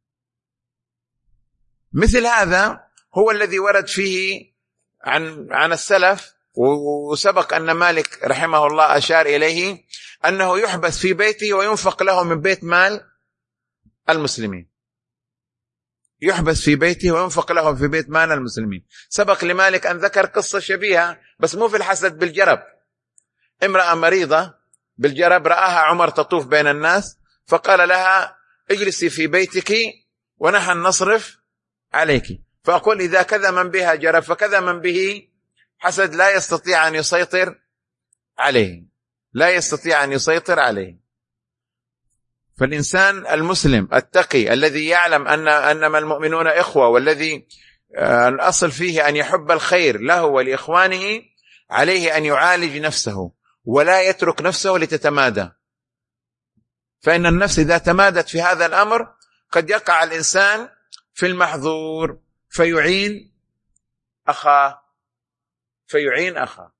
مثل هذا هو الذي ورد فيه عن عن السلف، وسبق أن مالك رحمه الله أشار إليه أنه يحبس في بيته وينفق له من بيت مال المسلمين، يحبس في بيته وينفق له في بيت مال المسلمين. سبق لمالك أن ذكر قصة شبيهة بس مو في الحسد، بالجرب. امرأة مريضة بالجرب رآها عمر تطوف بين الناس فقال لها اجلسي في بيتك ونحن نصرف عليك. فأقول إذا كذا من بها جرب فكذا من به حسد لا يستطيع أن يسيطر عليه، لا يستطيع أن يسيطر عليه. فالإنسان المسلم التقي الذي يعلم أن أنما المؤمنون إخوة، والذي الأصل فيه أن يحب الخير له ولإخوانه، عليه أن يعالج نفسه ولا يترك نفسه لتتمادى. فإن النفس إذا تمادت في هذا الأمر قد يقع الإنسان في المحظور فيعين أخاه فيعين أخاه.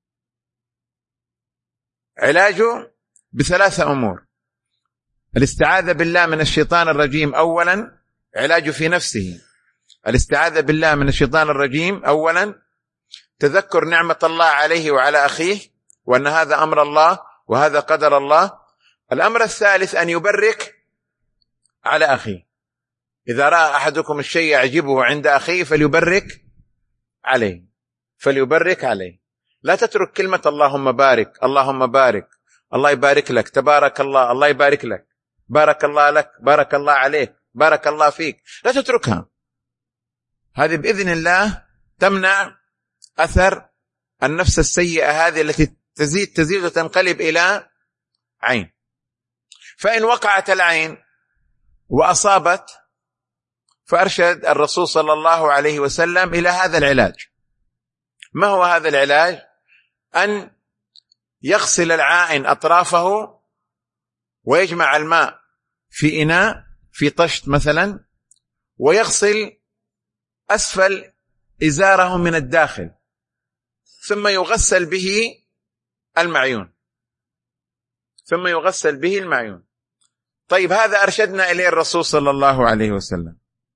علاجه بثلاثة أمور: الاستعاذة بالله من الشيطان الرجيم أولا، علاجه في نفسه الاستعاذة بالله من الشيطان الرجيم أولا، تذكر نعمة الله عليه وعلى أخيه وأن هذا أمر الله وهذا قدر الله. الأمر الثالث أن يبرك على أخيه، إذا رأى أحدكم الشيء يعجبه عند أخيه فليبرك عليه فليبرك عليه. لا تترك كلمة اللهم بارك اللهم بارك، الله يبارك لك، تبارك الله، الله يبارك لك، بارك الله لك، بارك الله عليك، بارك الله فيك، لا تتركها. هذه بإذن الله تمنع أثر النفس السيئة هذه التي تزيد تزيد وتنقلب إلى عين. فإن وقعت العين وأصابت فأرشد الرسول صلى الله عليه وسلم إلى هذا العلاج. ما هو هذا العلاج؟ أن يغسل العائن أطرافه ويجمع الماء في إناء في طشت مثلا، ويغسل أسفل إزاره من الداخل، ثم يغسل به المعيون ثم يغسل به المعيون. طيب هذا أرشدنا إليه الرسول صلى الله عليه وسلم.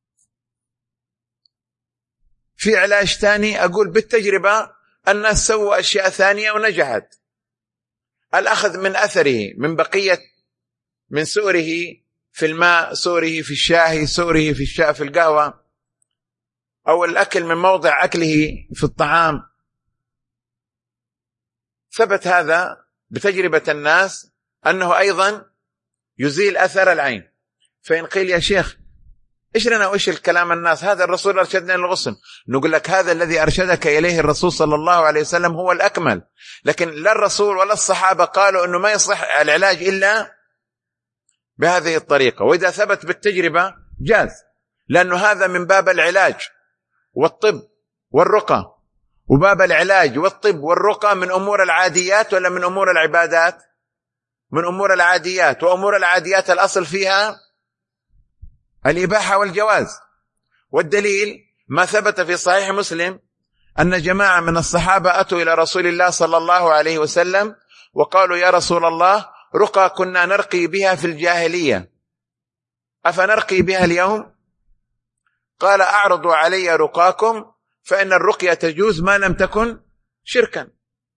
في علاج ثاني أقول بالتجربة الناس سووا أشياء ثانية ونجحت، الأخذ من أثره، من بقية من سؤره في الماء، سؤره في الشاي، سؤره في الشاي في القهوة، أو الأكل من موضع أكله في الطعام. ثبت هذا بتجربة الناس أنه أيضا يزيل أثر العين. فإن قيل يا شيخ إيش لنا وإيش الكلام الناس، هذا الرسول أرشدنا للغسل، نقول لك هذا الذي أرشدك إليه الرسول صلى الله عليه وسلم هو الأكمل، لكن لا الرسول ولا الصحابة قالوا أنه ما يصح العلاج إلا بهذه الطريقة. وإذا ثبت بالتجربة جاز، لأنه هذا من باب العلاج والطب والرقى، وباب العلاج والطب والرقى من أمور العاديات ولا من أمور العبادات؟ من أمور العاديات، وأمور العاديات الأصل فيها الإباحة والجواز. والدليل ما ثبت في صحيح مسلم أن جماعة من الصحابة أتوا إلى رسول الله صلى الله عليه وسلم وقالوا يا رسول الله رقى كنا نرقي بها في الجاهلية أفنرقي بها اليوم؟ قال أعرضوا علي رقاكم فإن الرقية تجوز ما لم تكن شركا.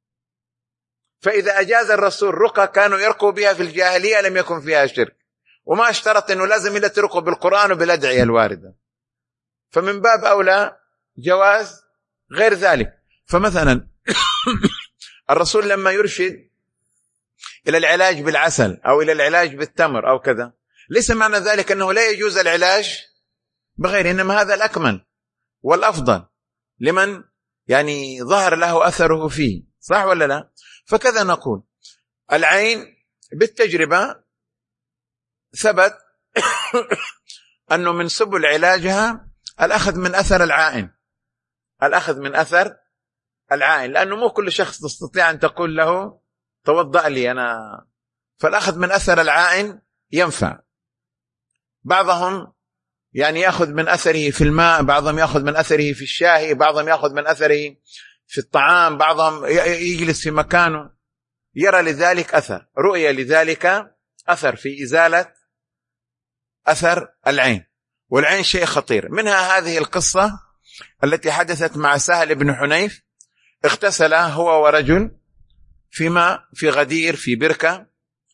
فإذا أجاز الرسول رقى كانوا يرقوا بها في الجاهلية لم يكن فيها شرك، وما اشترط أنه لازم إلا ترقوا بالقرآن وبالأدعية الواردة، فمن باب أولى جواز غير ذلك. فمثلا الرسول لما يرشد إلى العلاج بالعسل أو إلى العلاج بالتمر أو كذا، ليس معنى ذلك أنه لا يجوز العلاج بغير، إنما هذا الأكمل والأفضل لمن يعني ظهر له أثره فيه، صح ولا لا؟ فكذا نقول العين بالتجربة ثبت أنه من سبل علاجها الأخذ من أثر العائن، الأخذ من أثر العائن، لأنه مو كل شخص تستطيع أن تقول له توضأ لي أنا، فالأخذ من أثر العائن ينفع. بعضهم يعني يأخذ من أثره في الماء، بعضهم يأخذ من أثره في الشاي، بعضهم يأخذ من أثره في الطعام، بعضهم يجلس في مكانه يرى لذلك أثر، رؤية لذلك أثر في إزالة أثر العين. والعين شيء خطير. منها هذه القصة التي حدثت مع سهل بن حنيف، اغتسل هو ورجل في ماء في غدير في بركة،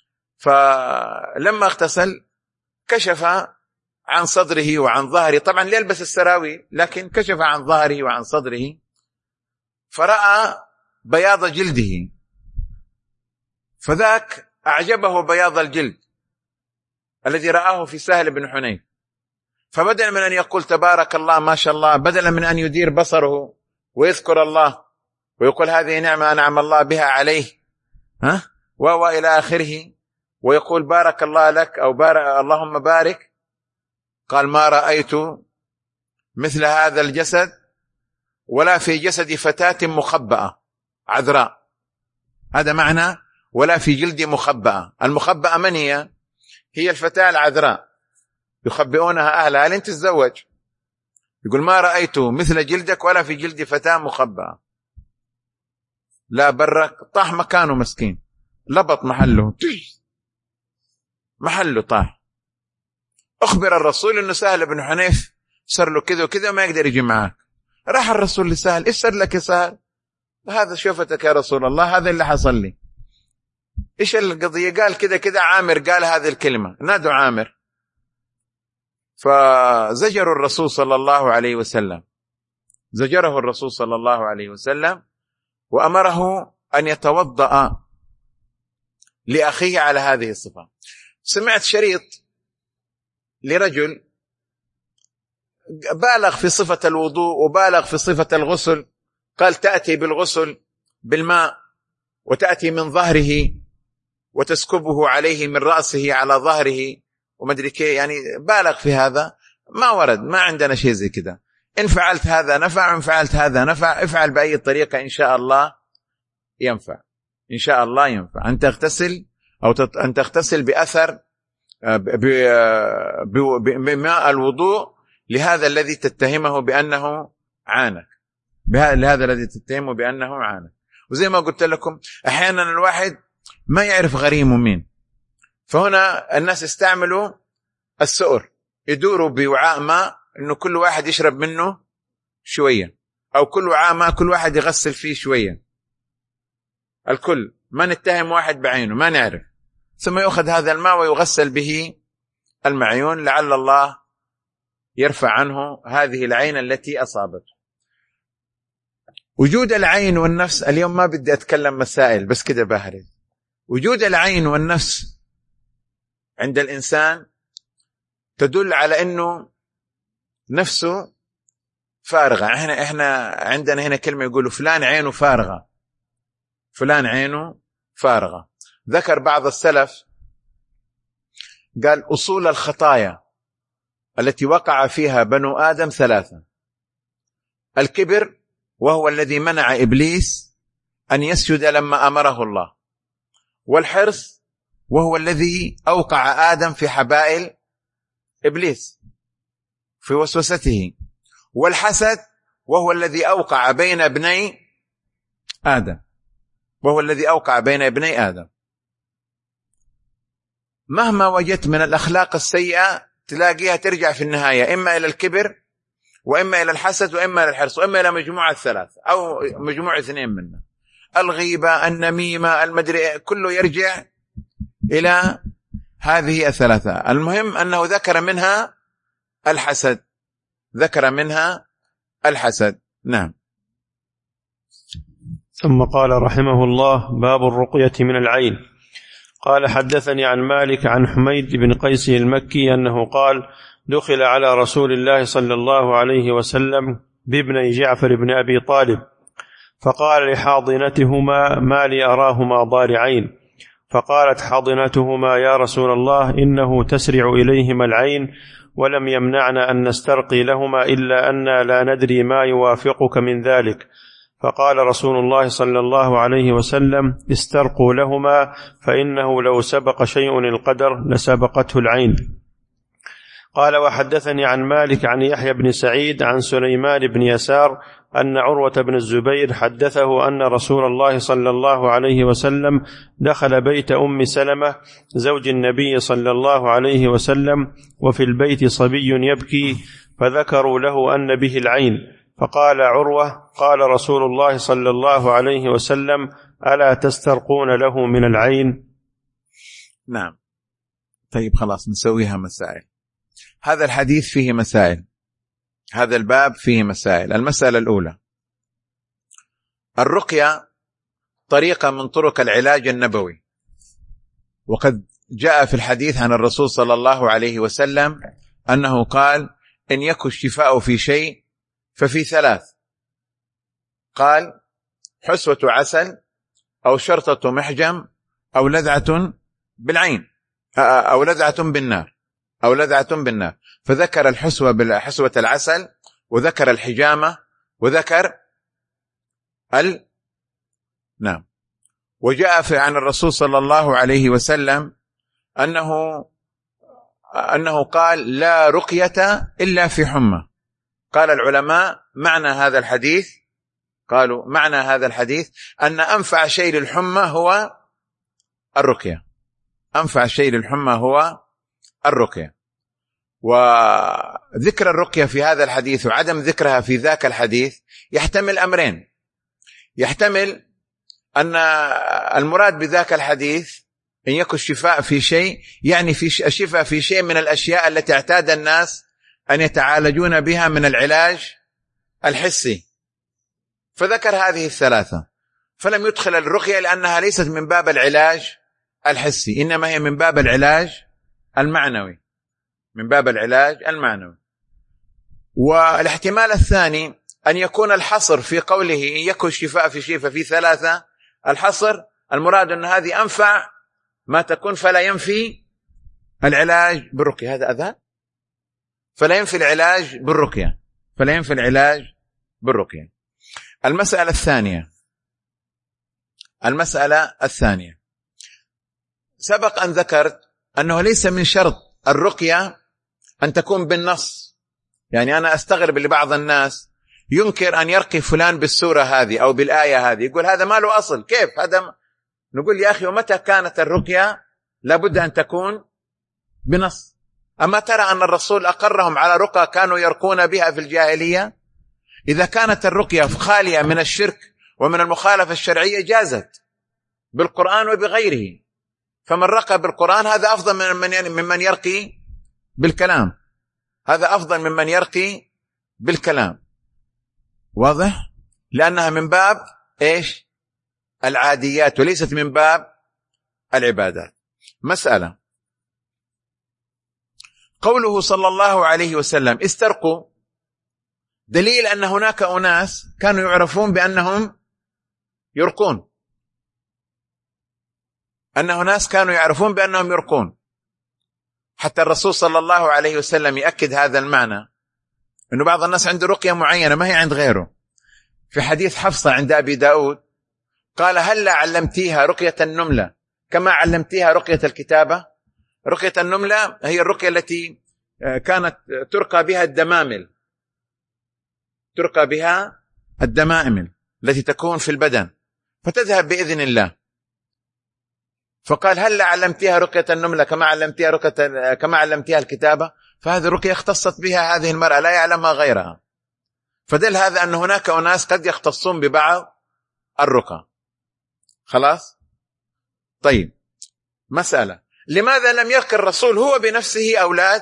فلما اغتسل كشف عن صدره وعن ظهره، طبعا يلبس السراويل لكن كشف عن ظهره وعن صدره، فرأى بياض جلده، فذاك أعجبه بياض الجلد الذي رآه في سهل بن حنيف، فبدلا من أن يقول تبارك الله ما شاء الله، بدلا من أن يدير بصره ويذكر الله ويقول هذه نعمة أنعم الله بها عليه ها وإلى آخره، ويقول بارك الله لك أو بارك اللهم بارك، قال ما رأيت مثل هذا الجسد ولا في جسد فتاة مخبأة عذراء. هذا معنى ولا في جلد مخبأة. المخبأة من هي؟ هي الفتاة العذراء يخبئونها أهلها لين تتزوج. يقول ما رأيت مثل جلدك ولا في جلد فتاة مخبأة. لا برك، طاح مكانه مسكين، لبط محله محله طاح. أخبر الرسول أنه سهل بن حنيف صار له كذا وكذا ما يقدر يجي معك. راح الرسول لسهل، إيش صار لك يا سهل؟ هذا شوفتك يا رسول الله، هذا اللي حصل لي. إيش القضية؟ قال كذا كذا، عامر قال هذه الكلمة، نادوا عامر. فزجر الرسول صلى الله عليه وسلم، زجره الرسول صلى الله عليه وسلم وأمره أن يتوضأ لأخيه على هذه الصفة. سمعت شريط لرجل بالغ في صفة الوضوء وبالغ في صفة الغسل، قال تأتي بالغسل بالماء وتأتي من ظهره وتسكبه عليه من رأسه على ظهره ومدري كيف، يعني بالغ في هذا. ما ورد، ما عندنا شيء زي كده. إن فعلت هذا نفع، إن فعلت هذا نفع، افعل بأي طريقة إن شاء الله ينفع، إن شاء الله ينفع. أن تغتسل أو أن تغتسل بأثر بماء الوضوء لهذا الذي تتهمه بأنه عانك، لهذا الذي تتهمه بأنه عانك. وزي ما قلت لكم أحيانا الواحد ما يعرف غريمه مين، فهنا الناس استعملوا السؤر، يدوروا بوعاء ماء إنه كل واحد يشرب منه شوية، أو كل وعاء ماء كل واحد يغسل فيه شوية، الكل ما نتهم واحد بعينه ما نعرف، ثم يأخذ هذا الماء ويغسل به المعيون لعل الله يرفع عنه هذه العين التي أصابته. وجود العين والنفس، اليوم ما بدي أتكلم مسائل بس كده بهرج. وجود العين والنفس عند الإنسان تدل على أنه نفسه فارغة. احنا احنا عندنا هنا كلمة يقولوا فلان عينه فارغة، فلان عينه فارغة. ذكر بعض السلف قال أصول الخطايا التي وقع فيها بنو آدم ثلاثة: الكبر وهو الذي منع إبليس أن يسجد لما أمره الله، والحرص وهو الذي أوقع آدم في حبائل إبليس في وسوسته، والحسد وهو الذي أوقع بين ابني آدم، وهو الذي أوقع بين ابني آدم. مهما وجدت من الأخلاق السيئة تلاقيها ترجع في النهاية إما إلى الكبر وإما إلى الحسد وإما إلى الحرص وإما إلى مجموعة الثلاث أو مجموعة اثنين منها، الغيبة النميمة المدري، كله يرجع إلى هذه الثلاثة. المهم أنه ذكر منها الحسد، ذكر منها الحسد. نعم. ثم قال رحمه الله: باب الرقية من العين. قال: حدثني عن مالك عن حميد بن قيس المكي أنه قال: دخل على رسول الله صلى الله عليه وسلم بابني جعفر بن أبي طالب، فقال لحاضنتهما: ما لي أراهما ضارعين؟ فقالت حاضنتهما: يا رسول الله، إنه تسرع إليهما العين، ولم يمنعنا أن نسترقي لهما إلا أننا لا ندري ما يوافقك من ذلك. فقال رسول الله صلى الله عليه وسلم: استرقوا لهما، فإنه لو سبق شيء القدر لسبقته العين. قال: وحدثني عن مالك عن يحيى بن سعيد عن سليمان بن يسار أن عروة بن الزبير حدثه أن رسول الله صلى الله عليه وسلم دخل بيت أم سلمة زوج النبي صلى الله عليه وسلم، وفي البيت صبي يبكي، فذكروا له أن به العين. فقال عروة: قال رسول الله صلى الله عليه وسلم: ألا تسترقون له من العين؟ نعم. طيب خلاص نسويها مسائل. هذا الحديث فيه مسائل، هذا الباب فيه مسائل. المسألة الأولى: الرقية طريقة من طرق العلاج النبوي، وقد جاء في الحديث عن الرسول صلى الله عليه وسلم أنه قال: إن يكن الشفاء في شيء ففي ثلاث. قال: حسوة عسل، أو شرطة محجم، أو لذعة بالعين، أو لذعة بالنار، أو لذعة بالنار. فذكر الحسوة بالحسوة العسل، وذكر الحجامة، وذكر ال نعم. وجاء في عن الرسول صلى الله عليه وسلم أنه أنه قال: لا رقية إلا في حمى. قال العلماء: معنى هذا الحديث قالوا معنى هذا الحديث أن أنفع شيء للحمى هو الرقية، أنفع شيء للحمى هو الرقية. وذكر الرقية في هذا الحديث وعدم ذكرها في ذاك الحديث يحتمل أمرين: يحتمل أن المراد بذاك الحديث إن يكن الشفاء في شيء، يعني في الشفاء في شيء من الأشياء التي اعتاد الناس أن يتعالجون بها من العلاج الحسي، فذكر هذه الثلاثة، فلم يدخل الرقية لأنها ليست من باب العلاج الحسي، إنما هي من باب العلاج المعنوي، من باب العلاج المعنوي. والاحتمال الثاني أن يكون الحصر في قوله إن يكن الشفاء في شيء ففي ثلاثة، الحصر المراد أن هذه أنفع ما تكون، فلا ينفي العلاج بالرقية. هذا أذى، فلا ينفي العلاج بالرقية، فلا ينفي العلاج بالرقية. المسألة الثانية المسألة الثانية سبق أن ذكرت أنه ليس من شرط الرقية أن تكون بالنص. يعني أنا أستغرب لبعض الناس ينكر أن يرقي فلان بالسورة هذه أو بالآية هذه، يقول هذا ما له أصل، كيف هذا؟ نقول يا أخي، ومتى كانت الرقية لابد أن تكون بنص؟ أما ترى أن الرسول أقرهم على رقى كانوا يرقون بها في الجاهلية؟ إذا كانت الرقية خالية من الشرك ومن المخالفة الشرعية جازت بالقرآن وبغيره، فمن رقى بالقرآن هذا أفضل من ممن يرقي بالكلام، هذا أفضل ممن يرقي بالكلام. واضح؟ لأنها من باب إيش؟ العاديات، وليست من باب العبادات. مسألة: قوله صلى الله عليه وسلم استرقوا، دليل أن هناك أناس كانوا يعرفون بأنهم يرقون، أن أناس كانوا يعرفون بأنهم يرقون، حتى الرسول صلى الله عليه وسلم يأكد هذا المعنى، أنه بعض الناس عنده رقية معينة ما هي عند غيره. في حديث حفصة عند أبي داود قال: هل علمتيها رقية النملة كما علمتيها رقية الكتابة؟ رقية النملة هي الرقية التي كانت ترقى بها الدمامل، ترقى بها الدمائم التي تكون في البدن فتذهب بإذن الله. فقال: هل علمتيها رقية النملة كما علمتيها رقية كما علمتيها الكتابة؟ فهذه رقية اختصت بها هذه المرأة لا يعلمها غيرها. فدل هذا أن هناك أناس قد يختصون ببعض الرقى. خلاص؟ طيب، مسألة: لماذا لم يرقي الرسول هو بنفسه أولاد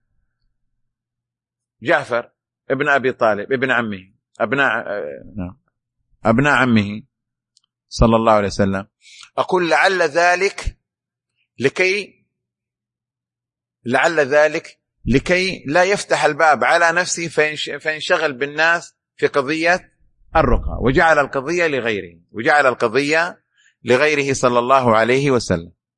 جعفر ابن أبي طالب ابن عمه، أبناء أبناء عمه صلى الله عليه وسلم؟ أقول لعل ذلك لكي لعل ذلك لكي لا يفتح الباب على نفسه فينشغل بالناس في قضية الرقى، وجعل القضية لغيره وجعل القضية لغيره صلى الله عليه وسلم.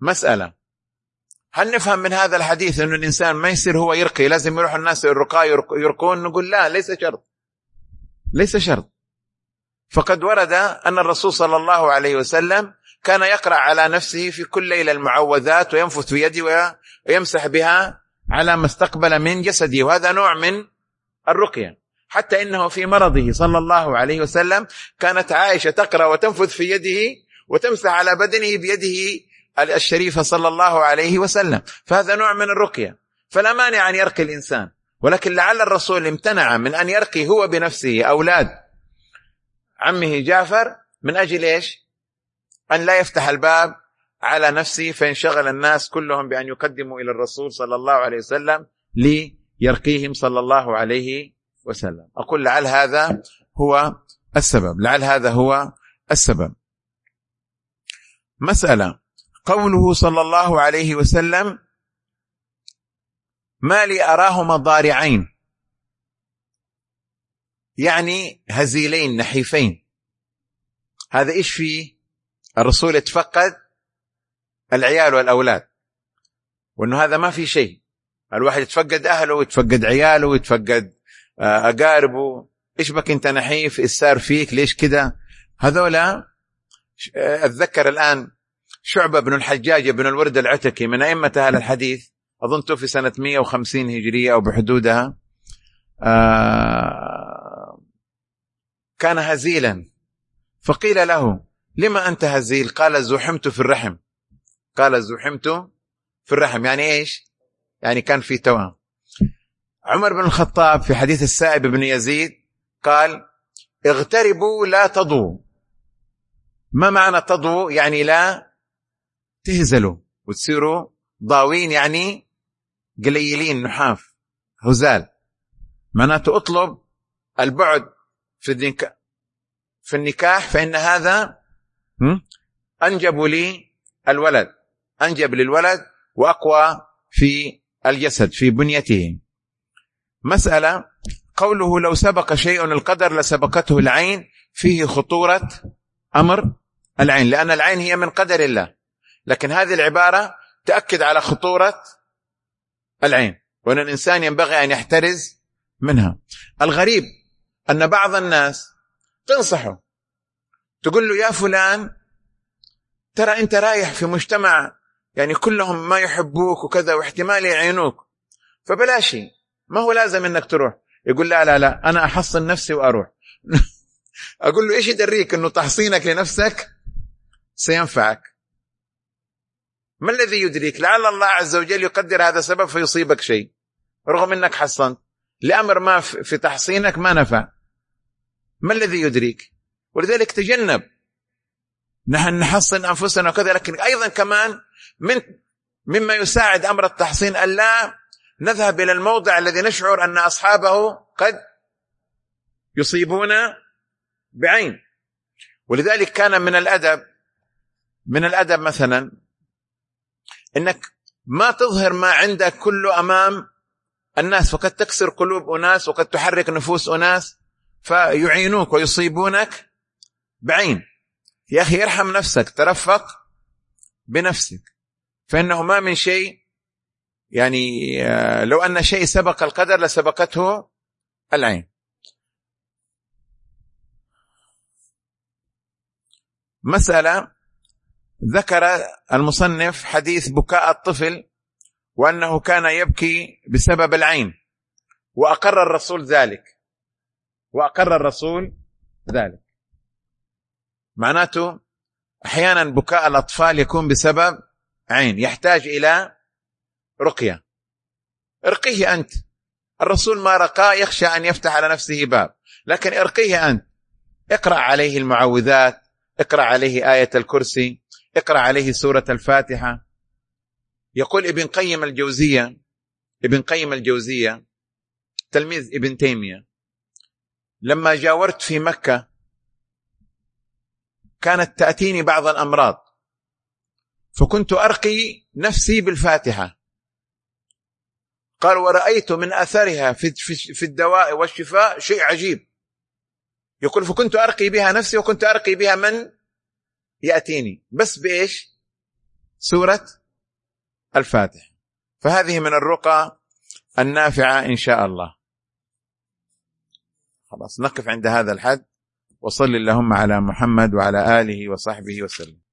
مسألة، هل نفهم من هذا الحديث أن الإنسان ما يصير هو يرقي، لازم يروح الناس الرقاة يرقون؟ نقول لا، ليس شرط، ليس شرط. فقد ورد أن الرسول صلى الله عليه وسلم كان يقرأ على نفسه في كل ليلة المعوذات وينفث في يده ويمسح بها على ما استقبل من جسده، وهذا نوع من الرقية. حتى إنه في مرضه صلى الله عليه وسلم كانت عائشة تقرأ وتنفث في يده وتمسح على بدنه بيده الشريفة صلى الله عليه وسلم، فهذا نوع من الرقية. فلا مانع أن يرقي الإنسان، ولكن لعل الرسول امتنع من أن يرقي هو بنفسه أولاد عمه جعفر من أجل إيش؟ أن لا يفتح الباب على نفسه فينشغل الناس كلهم بأن يقدموا إلى الرسول صلى الله عليه وسلم ليرقيهم صلى الله عليه وسلم. أقول لعل هذا هو السبب، لعل هذا هو السبب. مسألة، قوله صلى الله عليه وسلم ما لي أراهما ضارعين، يعني هزيلين نحيفين. هذا إيش فيه؟ الرسول اتفقد العيال والأولاد، وأنه هذا ما في شيء. الواحد يتفقد أهله يتفقد عياله يتفقد أقاربه، إيش بك أنت نحيف؟ إيش صار فيك؟ ليش كده؟ هذولا أتذكر الآن شعبة بن الحجاج بن الورد العتكي من أئمة أهل الحديث، أظن في سنة مئة وخمسين هجرية أو بحدودها، آه كان هزيلا، فقيل له لما أنت هزيل؟ قال زحمت في الرحم. قال زحمت في الرحم يعني إيش؟ يعني كان في توام. عمر بن الخطاب في حديث السائب بن يزيد قال اغتربوا لا تضوا. ما معنى تضوا؟ يعني لا تهزلوا وتصيروا ضاوين، يعني قليلين نحاف هزال. معناته اطلب البعد في النكاح في النكاح فإن هذا أنجب لي الولد، أنجب للولد وأقوى في الجسد في بنيته. مسألة، قوله لو سبق شيء القدر لسبقته العين، فيه خطورة أمر العين، لأن العين هي من قدر الله، لكن هذه العبارة تأكد على خطورة العين وأن الإنسان ينبغي أن يحترز منها. الغريب أن بعض الناس تنصحه تقول له يا فلان ترى أنت رايح في مجتمع يعني كلهم ما يحبوك وكذا واحتمال يعينوك، فبلاشي، ما هو لازم أنك تروح. يقول لا لا لا أنا أحصن نفسي وأروح. أقول له إيش يدريك أنه تحصينك لنفسك سينفعك؟ ما الذي يدريك؟ لعل الله عز وجل يقدر هذا سبب فيصيبك شيء رغم أنك حصنت لأمر ما في تحصينك ما نفع. ما الذي يدريك؟ ولذلك تجنب، نحن نحصن أنفسنا وكذا، لكن أيضا كمان من مما يساعد أمر التحصين ألا نذهب إلى الموضع الذي نشعر أن أصحابه قد يصيبون بعين. ولذلك كان من الأدب من الأدب مثلا إنك ما تظهر ما عندك كله أمام الناس، وقد تكسر قلوب أناس وقد تحرك نفوس أناس فيعينوك ويصيبونك بعين. يا أخي ارحم نفسك، ترفق بنفسك، فإنه ما من شيء يعني لو أن شيء سبق القدر لسبقته العين. مسألة، ذكر المصنف حديث بكاء الطفل وأنه كان يبكي بسبب العين، وأقر الرسول ذلك وأقر الرسول ذلك معناته أحيانا بكاء الأطفال يكون بسبب عين، يحتاج إلى رقية. ارقيه أنت، الرسول ما رقاه يخشى أن يفتح على نفسه باب، لكن ارقيه أنت، اقرأ عليه المعوذات، اقرأ عليه آية الكرسي، اقرأ عليه سورة الفاتحة. يقول ابن قيم الجوزية ابن قيم الجوزية تلميذ ابن تيمية، لما جاورت في مكة كانت تأتيني بعض الأمراض فكنت أرقي نفسي بالفاتحة. قال ورأيت من أثرها في في الدواء والشفاء شيء عجيب. يقول فكنت أرقي بها نفسي وكنت أرقي بها من يأتيني، بس بإيش؟ سورة الفاتحة. فهذه من الرقى النافعة إن شاء الله. خلاص نقف عند هذا الحد، وصل اللهم على محمد وعلى آله وصحبه وسلم.